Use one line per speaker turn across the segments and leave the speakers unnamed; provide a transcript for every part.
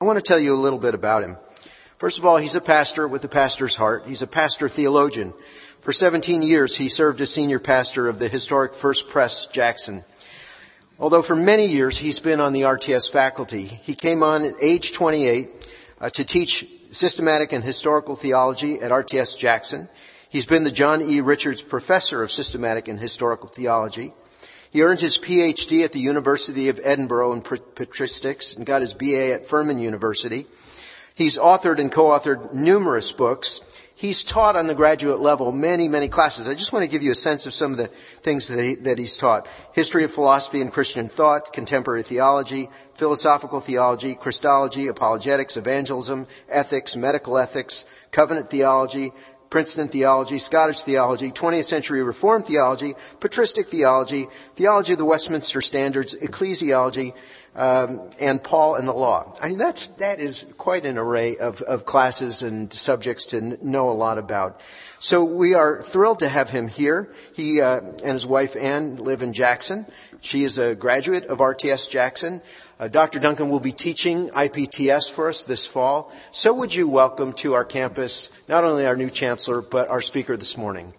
I want to tell you a little bit about him. First of all, he's a pastor with a pastor's heart. He's a pastor theologian. For 17 years, he served as senior pastor of the historic First Pres Jackson. Although for many years he's been on the RTS faculty, he came on at age 28 to teach systematic and historical theology at RTS Jackson. He's been the John E. Richards Professor of Systematic and Historical Theology. He earned his PhD at the University of Edinburgh in patristics and got his BA at Furman University. He's authored and co-authored numerous books. He's taught on the graduate level many classes. I just want to give you a sense of some of the things that he's taught. History of philosophy and Christian thought, contemporary theology, philosophical theology, Christology, apologetics, evangelism, ethics, medical ethics, covenant theology, Princeton theology, Scottish theology, 20th century Reformed theology, patristic theology, theology of the Westminster Standards, ecclesiology, and Paul and the law. I mean, that is quite an array of classes and subjects to know a lot about. So we are thrilled to have him here. He and his wife Ann live in Jackson. She is a graduate of RTS Jackson. Dr. Duncan will be teaching IPTS for us this fall. So would you welcome to our campus not only our new chancellor, but our speaker this morning.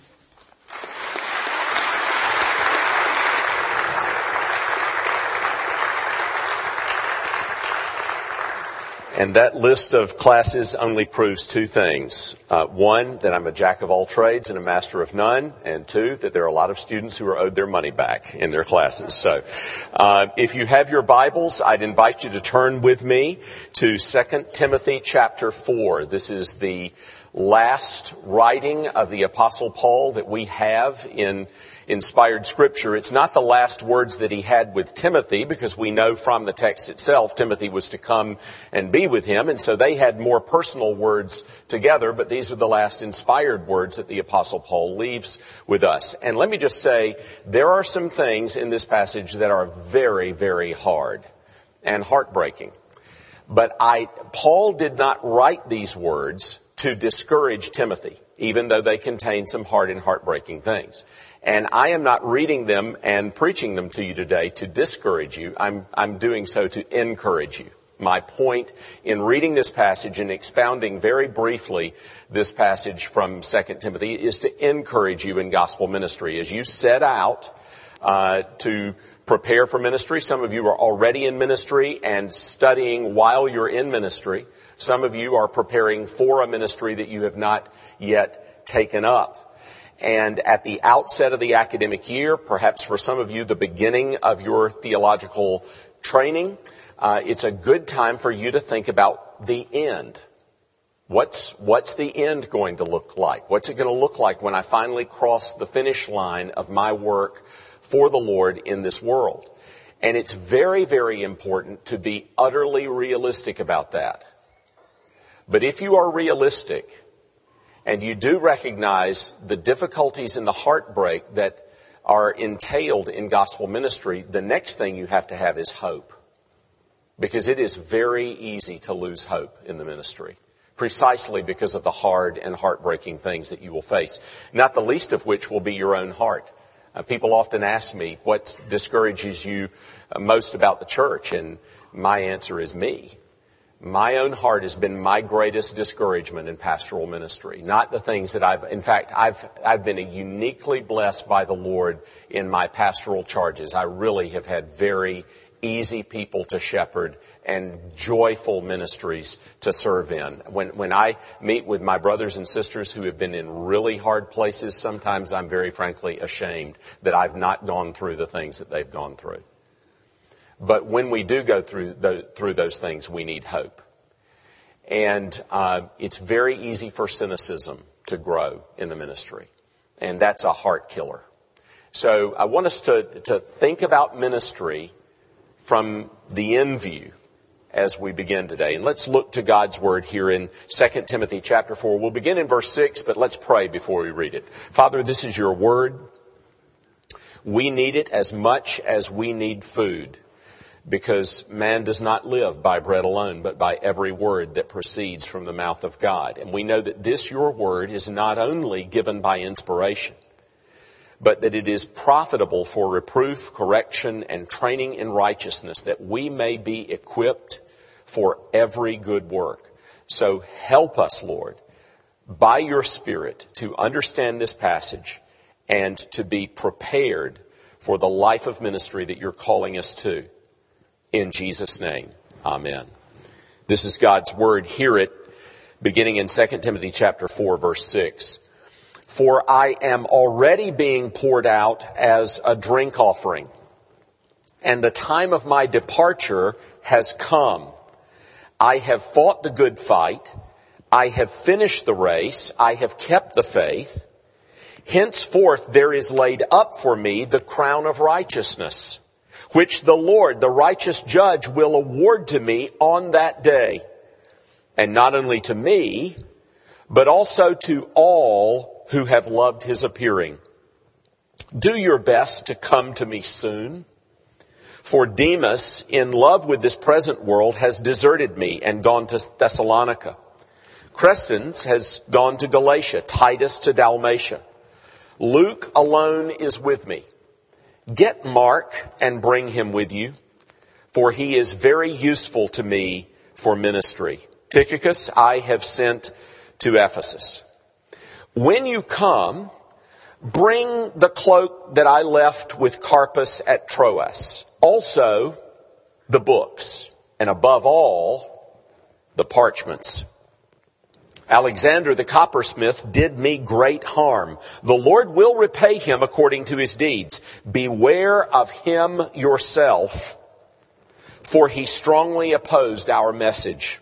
And that list of classes only proves two things. One, that I'm a jack of all trades and a master of none. And two, that there are a lot of students who are owed their money back in their classes. So if you have your Bibles, I'd invite you to turn with me to 2 Timothy chapter 4. This is the last writing of the Apostle Paul that we have in inspired scripture. It's not the last words that he had with Timothy, because we know from the text itself Timothy was to come and be with him, and so they had more personal words together, but these are the last inspired words that the Apostle Paul leaves with us. And let me just say, there are some things in this passage that are very hard and heartbreaking. But Paul did not write these words to discourage Timothy, even though they contain some hard and heartbreaking things. And I am not reading them and preaching them to you today to discourage you. I'm doing so to encourage you. My point in reading this passage and expounding very briefly this passage from 2 Timothy is to encourage you in gospel ministry. As you set out to prepare for ministry, some of you are already in ministry and studying while you're in ministry. Some of you are preparing for a ministry that you have not yet taken up. And at the outset of the academic year, perhaps for some of you the beginning of your theological training, it's a good time for you to think about the end. What's the end going to look like? What's it going to look like when I finally cross the finish line of my work for the Lord in this world? And it's very important to be utterly realistic about that. But if you are realistic, and you do recognize the difficulties and the heartbreak that are entailed in gospel ministry, the next thing you have to have is hope. Because it is very easy to lose hope in the ministry, precisely because of the hard and heartbreaking things that you will face, not the least of which will be your own heart. People often ask me, what discourages you most about the church? And my answer is me. My own heart has been my greatest discouragement in pastoral ministry. Not the things that I've been uniquely blessed by the Lord in my pastoral charges. I really have had very easy people to shepherd and joyful ministries to serve in. When I meet with my brothers and sisters who have been in really hard places, sometimes I'm very frankly ashamed that I've not gone through the things that they've gone through. But when we do go through those things, we need hope. And it's very easy for cynicism to grow in the ministry. And that's a heart killer. So I want us to think about ministry from the end view as we begin today. And let's look to God's word here in 2 Timothy chapter 4. We'll begin in verse 6, but let's pray before we read it. Father, this is your word. We need it as much as we need food. Because man does not live by bread alone, but by every word that proceeds from the mouth of God. And we know that this, your word, is not only given by inspiration, but that it is profitable for reproof, correction, and training in righteousness, that we may be equipped for every good work. So help us, Lord, by your Spirit to understand this passage and to be prepared for the life of ministry that you're calling us to. In Jesus' name, amen. This is God's word. Hear it beginning in 2 Timothy chapter 4, verse 6. For I am already being poured out as a drink offering, and the time of my departure has come. I have fought the good fight. I have finished the race. I have kept the faith. Henceforth there is laid up for me the crown of righteousness, which the Lord, the righteous judge, will award to me on that day. And not only to me, but also to all who have loved his appearing. Do your best to come to me soon. For Demas, in love with this present world, has deserted me and gone to Thessalonica. Crescens has gone to Galatia, Titus to Dalmatia. Luke alone is with me. Get Mark and bring him with you, for he is very useful to me for ministry. Tychicus I have sent to Ephesus. When you come, bring the cloak that I left with Carpus at Troas. Also, the books, and above all, the parchments. Alexander the coppersmith did me great harm. The Lord will repay him according to his deeds. Beware of him yourself, for he strongly opposed our message.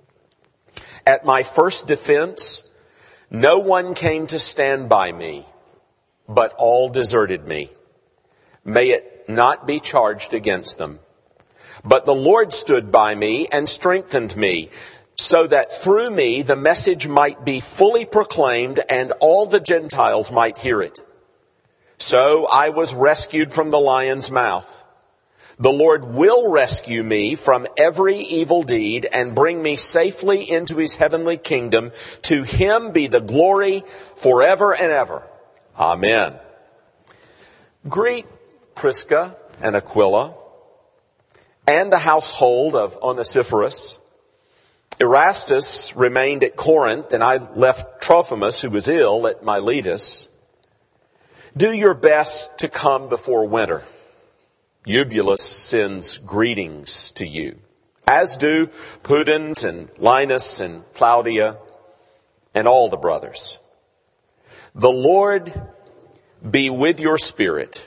At my first defense, no one came to stand by me, but all deserted me. May it not be charged against them. But the Lord stood by me and strengthened me, so that through me the message might be fully proclaimed and all the Gentiles might hear it. So I was rescued from the lion's mouth. The Lord will rescue me from every evil deed and bring me safely into his heavenly kingdom. To him be the glory forever and ever. Amen. Greet Prisca and Aquila and the household of Onesiphorus. Erastus remained at Corinth, and I left Trophimus, who was ill, at Miletus. Do your best to come before winter. Eubulus sends greetings to you, as do Pudens and Linus and Claudia and all the brothers. The Lord be with your spirit.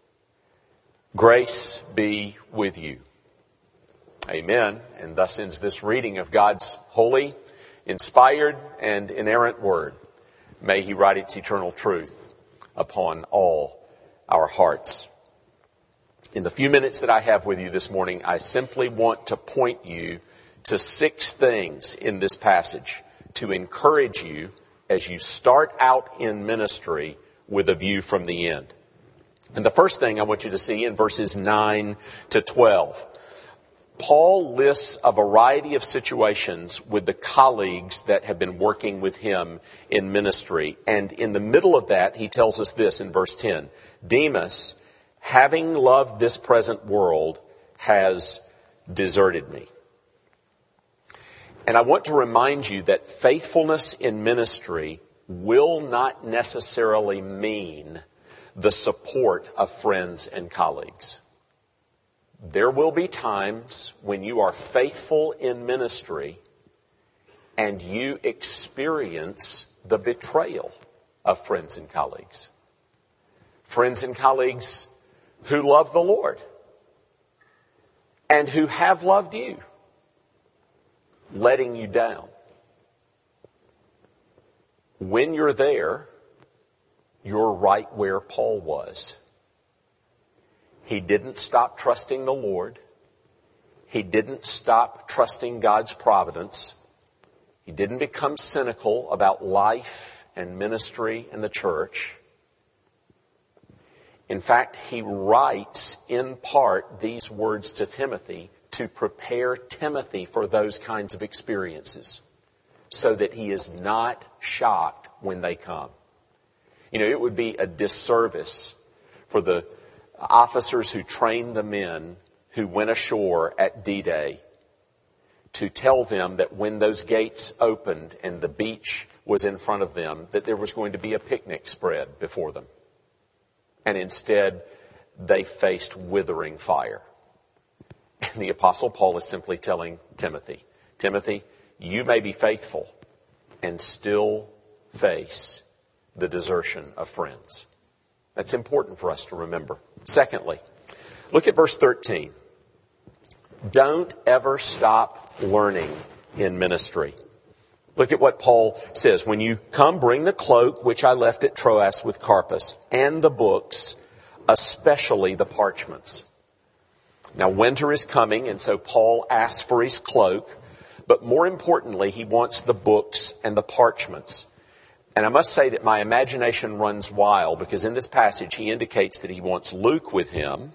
Grace be with you. Amen. And thus ends this reading of God's holy, inspired, and inerrant word. May he write its eternal truth upon all our hearts. In the few minutes that I have with you this morning, I simply want to point you to 6 things in this passage to encourage you as you start out in ministry with a view from the end. And the first thing I want you to see in verses 9 to 12, Paul lists a variety of situations with the colleagues that have been working with him in ministry. And in the middle of that, he tells us this in verse 10. Demas, having loved this present world, has deserted me. And I want to remind you that faithfulness in ministry will not necessarily mean the support of friends and colleagues. There will be times when you are faithful in ministry and you experience the betrayal of friends and colleagues. Friends and colleagues who love the Lord and who have loved you, letting you down. When you're there, you're right where Paul was. He didn't stop trusting the Lord. He didn't stop trusting God's providence. He didn't become cynical about life and ministry and the church. In fact, he writes in part these words to Timothy to prepare Timothy for those kinds of experiences so that he is not shocked when they come. You know, it would be a disservice for the officers who trained the men who went ashore at D-Day to tell them that when those gates opened and the beach was in front of them, that there was going to be a picnic spread before them. And instead, they faced withering fire. And the Apostle Paul is simply telling Timothy, Timothy, you may be faithful and still face the desertion of friends. That's important for us to remember. Secondly, look at verse 13. Don't ever stop learning in ministry. Look at what Paul says. When you come, bring the cloak which I left at Troas with Carpus, and the books, especially the parchments. Now, winter is coming, and so Paul asks for his cloak. But more importantly, he wants the books and the parchments. And I must say that my imagination runs wild, because in this passage he indicates that he wants Luke with him,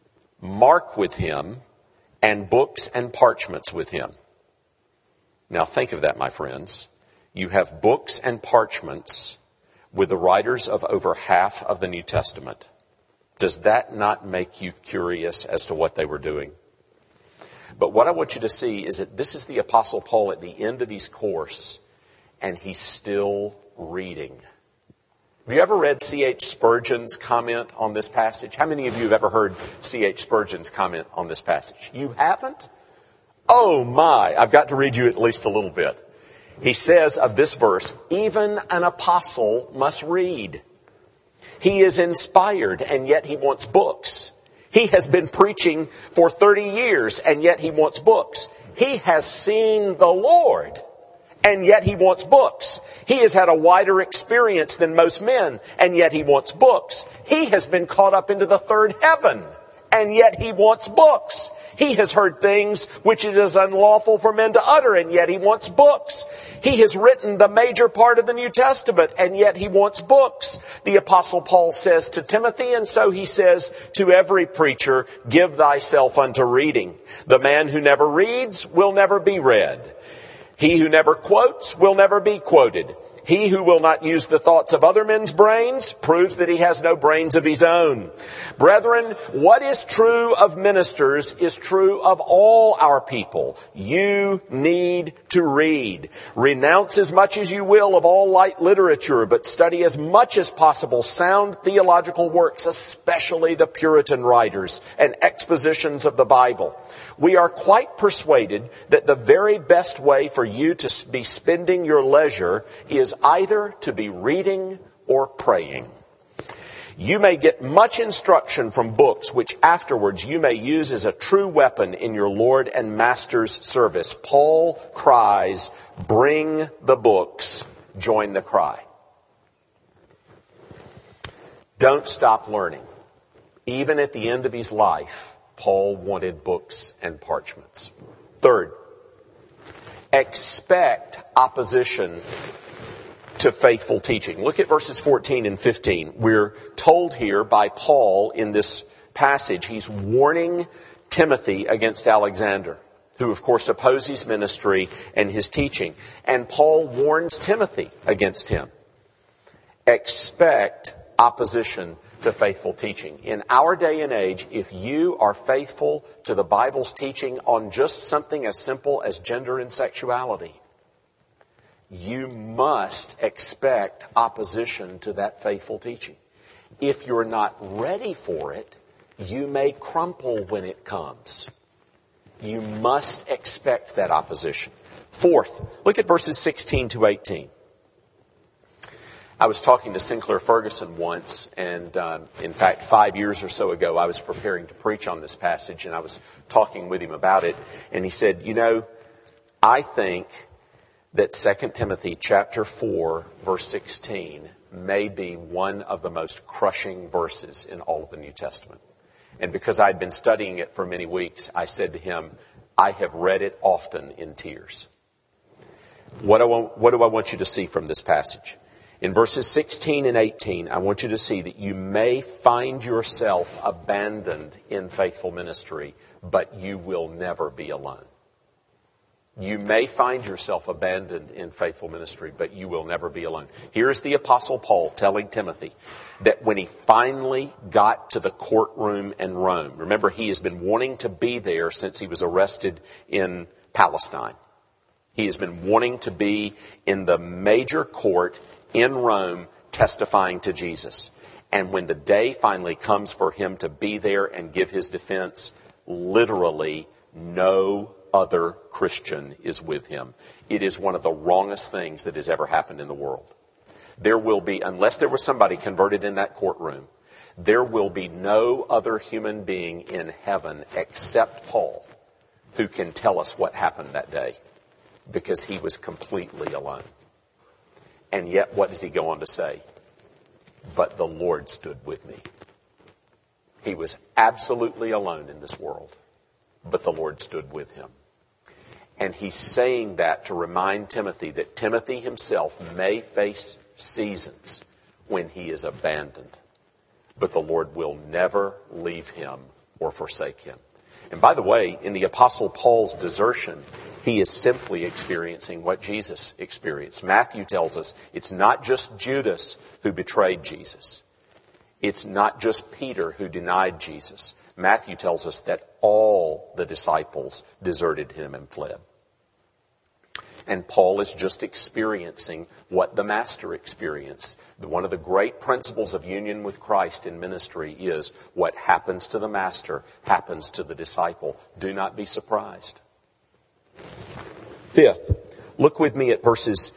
Mark with him, and books and parchments with him. Now think of that, my friends. You have books and parchments with the writers of over half of the New Testament. Does that not make you curious as to what they were doing? But what I want you to see is that this is the Apostle Paul at the end of his course, and he's still reading. Have you ever read C.H. Spurgeon's comment on this passage? How many of you have ever heard C.H. Spurgeon's comment on this passage? You haven't? Oh my, I've got to read you at least a little bit. He says of this verse, even an apostle must read. He is inspired, and yet he wants books. He has been preaching for 30 years, and yet he wants books. He has seen the Lord, and yet he wants books. He has had a wider experience than most men, and yet he wants books. He has been caught up into the third heaven, and yet he wants books. He has heard things which it is unlawful for men to utter, and yet he wants books. He has written the major part of the New Testament, and yet he wants books. The Apostle Paul says to Timothy, and so he says to every preacher, give thyself unto reading. The man who never reads will never be read. He who never quotes will never be quoted. He who will not use the thoughts of other men's brains proves that he has no brains of his own. Brethren, what is true of ministers is true of all our people. You need to read. Renounce as much as you will of all light literature, but study as much as possible sound theological works, especially the Puritan writers and expositions of the Bible. We are quite persuaded that the very best way for you to be spending your leisure is either to be reading or praying. You may get much instruction from books which afterwards you may use as a true weapon in your Lord and Master's service. Paul cries, bring the books, join the cry. Don't stop learning. Even at the end of his life, Paul wanted books and parchments. Third, expect opposition to faithful teaching. Look at verses 14 and 15. We're told here by Paul in this passage, he's warning Timothy against Alexander, who of course opposed his ministry and his teaching. And Paul warns Timothy against him. Expect opposition to faithful teaching. In our day and age, if you are faithful to the Bible's teaching on just something as simple as gender and sexuality, you must expect opposition to that faithful teaching. If you're not ready for it, you may crumple when it comes. You must expect that opposition. Fourth, look at verses 16 to 18. I was talking to Sinclair Ferguson once, and in fact 5 years or so ago I was preparing to preach on this passage, and I was talking with him about it, and he said, I think that 2 Timothy chapter 4 verse 16 may be one of the most crushing verses in all of the New Testament. And because I'd been studying it for many weeks, I said to him, I have read it often in tears. What do I want you to see from this passage? In verses 16 and 18, I want you to see that you may find yourself abandoned in faithful ministry, but you will never be alone. You may find yourself abandoned in faithful ministry, but you will never be alone. Here's the Apostle Paul telling Timothy that when he finally got to the courtroom in Rome, remember he has been wanting to be there since he was arrested in Palestine. He has been wanting to be in the major court in Rome testifying to Jesus. And when the day finally comes for him to be there and give his defense, literally no other Christian is with him. It is one of the wrongest things that has ever happened in the world. There will be, unless there was somebody converted in that courtroom, there will be no other human being in heaven except Paul who can tell us what happened that day, because he was completely alone. And yet, what does he go on to say? But the Lord stood with me. He was absolutely alone in this world, but the Lord stood with him. And he's saying that to remind Timothy that Timothy himself may face seasons when he is abandoned, but the Lord will never leave him or forsake him. And by the way, in the Apostle Paul's desertion, he is simply experiencing what Jesus experienced. Matthew tells us it's not just Judas who betrayed Jesus. It's not just Peter who denied Jesus. Matthew tells us that all the disciples deserted him and fled. And Paul is just experiencing what the Master experienced. One of the great principles of union with Christ in ministry is what happens to the Master happens to the disciple. Do not be surprised. Fifth, look with me at verses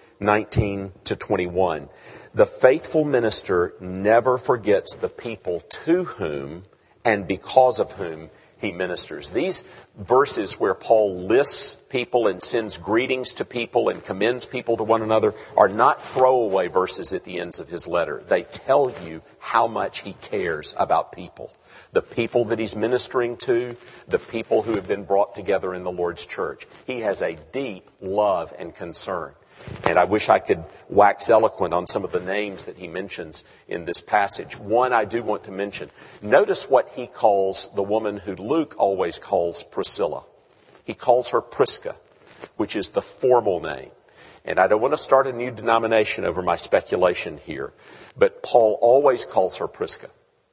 19 to 21. The faithful minister never forgets the people to whom and because of whom he ministers. These verses where Paul lists people and sends greetings to people and commends people to one another are not throwaway verses at the ends of his letter. They tell you how much he cares about people. The people that he's ministering to, the people who have been brought together in the Lord's church. He has a deep love and concern. And I wish I could wax eloquent on some of the names that he mentions in this passage. One I do want to mention. Notice what he calls the woman who Luke always calls Priscilla. He calls her Prisca, which is the formal name. And I don't want to start a new denomination over my speculation here, but Paul always calls her Prisca.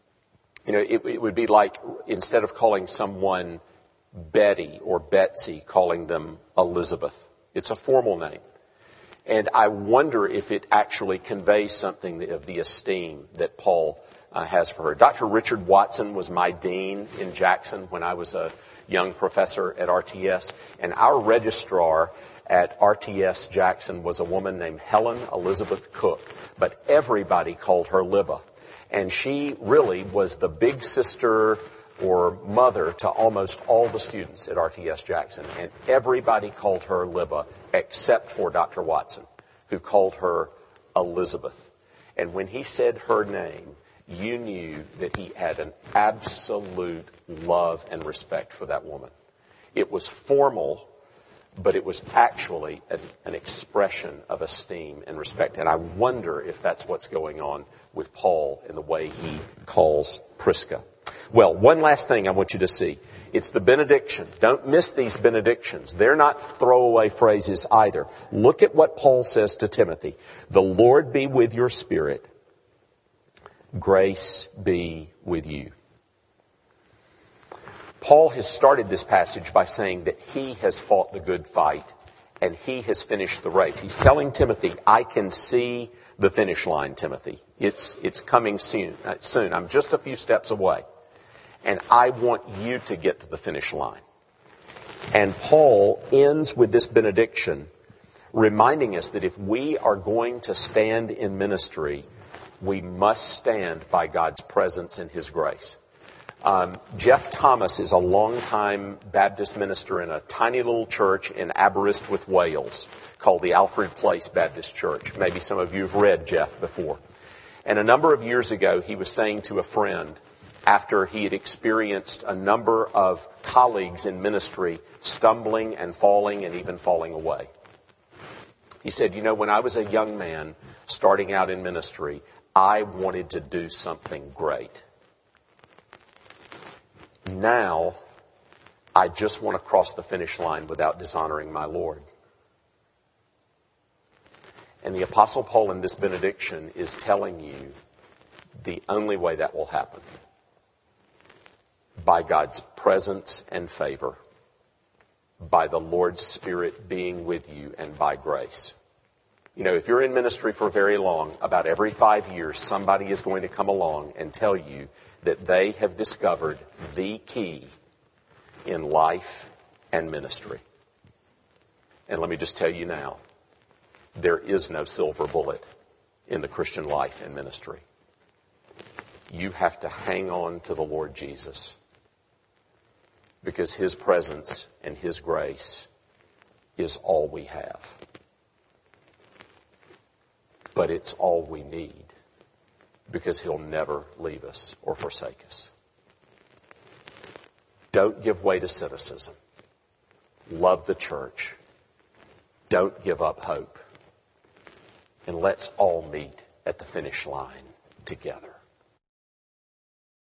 You know, it would be like, instead of calling someone Betty or Betsy, calling them Elizabeth. It's a formal name. And I wonder if it actually conveys something of the esteem that Paul has for her. Dr. Richard Watson was my dean in Jackson when I was a young professor at RTS. And our registrar at RTS Jackson was a woman named Helen Elizabeth Cook. But everybody called her Libba. And she really was the big sister or mother to almost all the students at RTS Jackson. And everybody called her Libba except for Dr. Watson, who called her Elizabeth. And when he said her name, you knew that he had an absolute love and respect for that woman. It was formal, but it was actually an expression of esteem and respect. And I wonder if that's what's going on with Paul in the way he calls Prisca. Well, one last thing I want you to see. It's the benediction. Don't miss these benedictions. They're not throwaway phrases either. Look at what Paul says to Timothy. The Lord be with your spirit. Grace be with you. Paul has started this passage by saying that he has fought the good fight and he has finished the race. He's telling Timothy, I can see the finish line, Timothy. It's coming soon. I'm just a few steps away. And I want you to get to the finish line. And Paul ends with this benediction, reminding us that if we are going to stand in ministry, we must stand by God's presence and His grace. Jeff Thomas is a longtime Baptist minister in a tiny little church in Aberystwyth, Wales, called the Alfred Place Baptist Church. Maybe some of you have read Jeff before. And a number of years ago, he was saying to a friend, after he had experienced a number of colleagues in ministry stumbling and even falling away. He said, you know, when I was a young man starting out in ministry, I wanted to do something great. Now, I just want to cross the finish line without dishonoring my Lord. And the Apostle Paul in this benediction is telling you the only way that will happen. By God's presence and favor. by the Lord's Spirit being with you and by grace. You know, if you're in ministry for very long, about every 5 years, somebody is going to come along and tell you that they have discovered the key in life and ministry. And let me just tell you now, there is no silver bullet in the Christian life and ministry. You have to hang on to the Lord Jesus, because His presence and His grace is all we have. But it's all we need, because He'll never leave us or forsake us. Don't give way to cynicism. Love the church. Don't give up hope. And let's all meet at the finish line together.